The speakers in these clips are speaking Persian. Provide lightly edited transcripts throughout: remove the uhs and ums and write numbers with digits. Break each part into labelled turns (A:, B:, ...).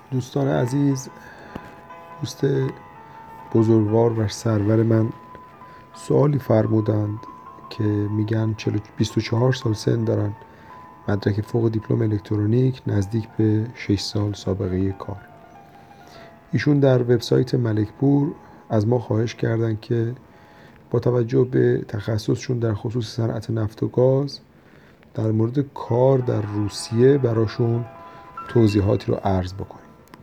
A: دوستان عزیز، دوست بزرگوار و سرور من سوالی فرمودند که میگن 24 سال سن دارن، مدرک فوق دیپلم الکترونیک، نزدیک به 6 سال سابقه کار. ایشون در وبسایت ملکپور از ما خواهش کردند که با توجه به تخصصشون در خصوص صنعت نفت و گاز در مورد کار در روسیه براشون توضیحاتی رو عرض بکنیم.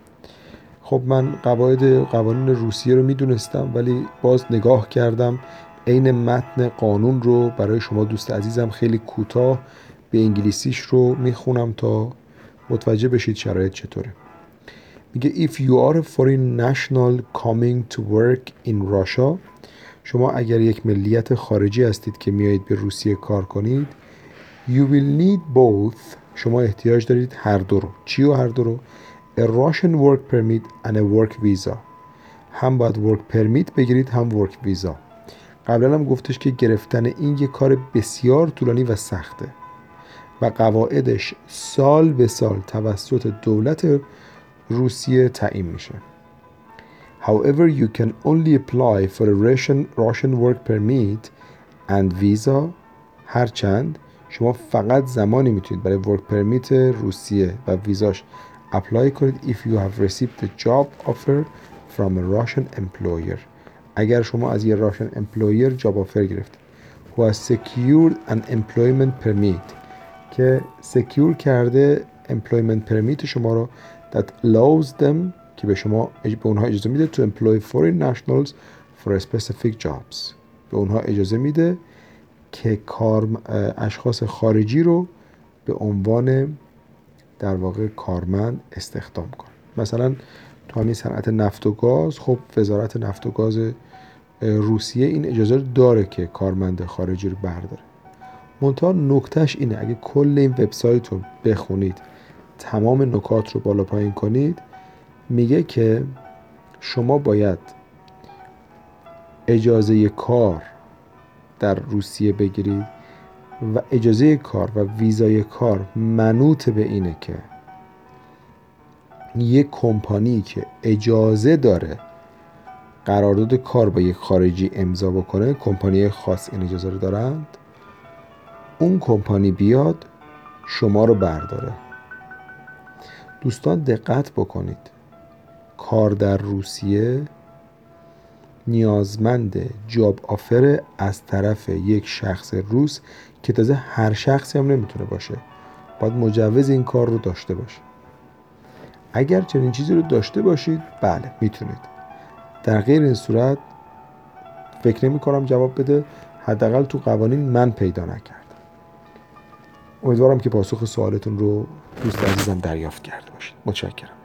A: خب من قوانین روسیه رو میدونستم، ولی باز نگاه کردم عین متن قانون رو برای شما دوست عزیزم خیلی کوتاه به انگلیسیش رو میخونم تا متوجه بشید شرایط چطوره. میگه If you are a foreign national coming to work in Russia، شما اگر یک ملیت خارجی هستید که میایید به روسیه کار کنید، you will need both، شما احتیاج دارید هر دو رو. چی و هر دو رو؟ A Russian work permit and a work visa. هم باید work permit بگیرید هم work visa. قبلا هم گفتش که گرفتن این یک کار بسیار طولانی و سخته و قواعدش سال به سال توسط دولت روسیه تعیین میشه. However, you can only apply for a Russian work permit and visa. هرچند شما فقط زمانی میتونید برای work permit روسیه و ویزاش اپلای کنید if you have received a job offer from a Russian employer. اگر شما از یه Russian employer جاب آفر گرفتید who has secured an employment permit، که secure کرده employment permit شما رو that allows them، که به اونها اجازه میده to employ foreign nationals for specific jobs، به اونها اجازه میده که اشخاص خارجی رو به عنوان در واقع کارمند استخدام کنه. مثلا تو همین صنعت نفت و گاز، خب وزارت نفت و گاز روسیه این اجازه داره که کارمند خارجی رو برداره. منتها نکتهش اینه، اگه کل این وبسایت رو بخونید، تمام نکات رو بالا پایین کنید، میگه که شما باید اجازه کار در روسیه بگیرید و اجازه کار و ویزای کار منوط به اینه که یک کمپانی که اجازه داره قرارداد کار با یک خارجی امضا بکنه، کمپانی خاص این اجازه رو دارند، اون کمپانی بیاد شما رو برداره. دوستان دقت بکنید، کار در روسیه نیازمند جاب آفر از طرف یک شخص روس که تازه هر شخصی هم نمیتونه باشه، باید مجوز این کار رو داشته باشه. اگر چنین چیزی رو داشته باشید بله میتونید، در غیر این صورت فکر نمی کنم جواب بده، حداقل تو قوانین من پیدا نکردم. امیدوارم که پاسخ سوالتون رو دوست عزیزم دریافت کرده باشید. متشکرم.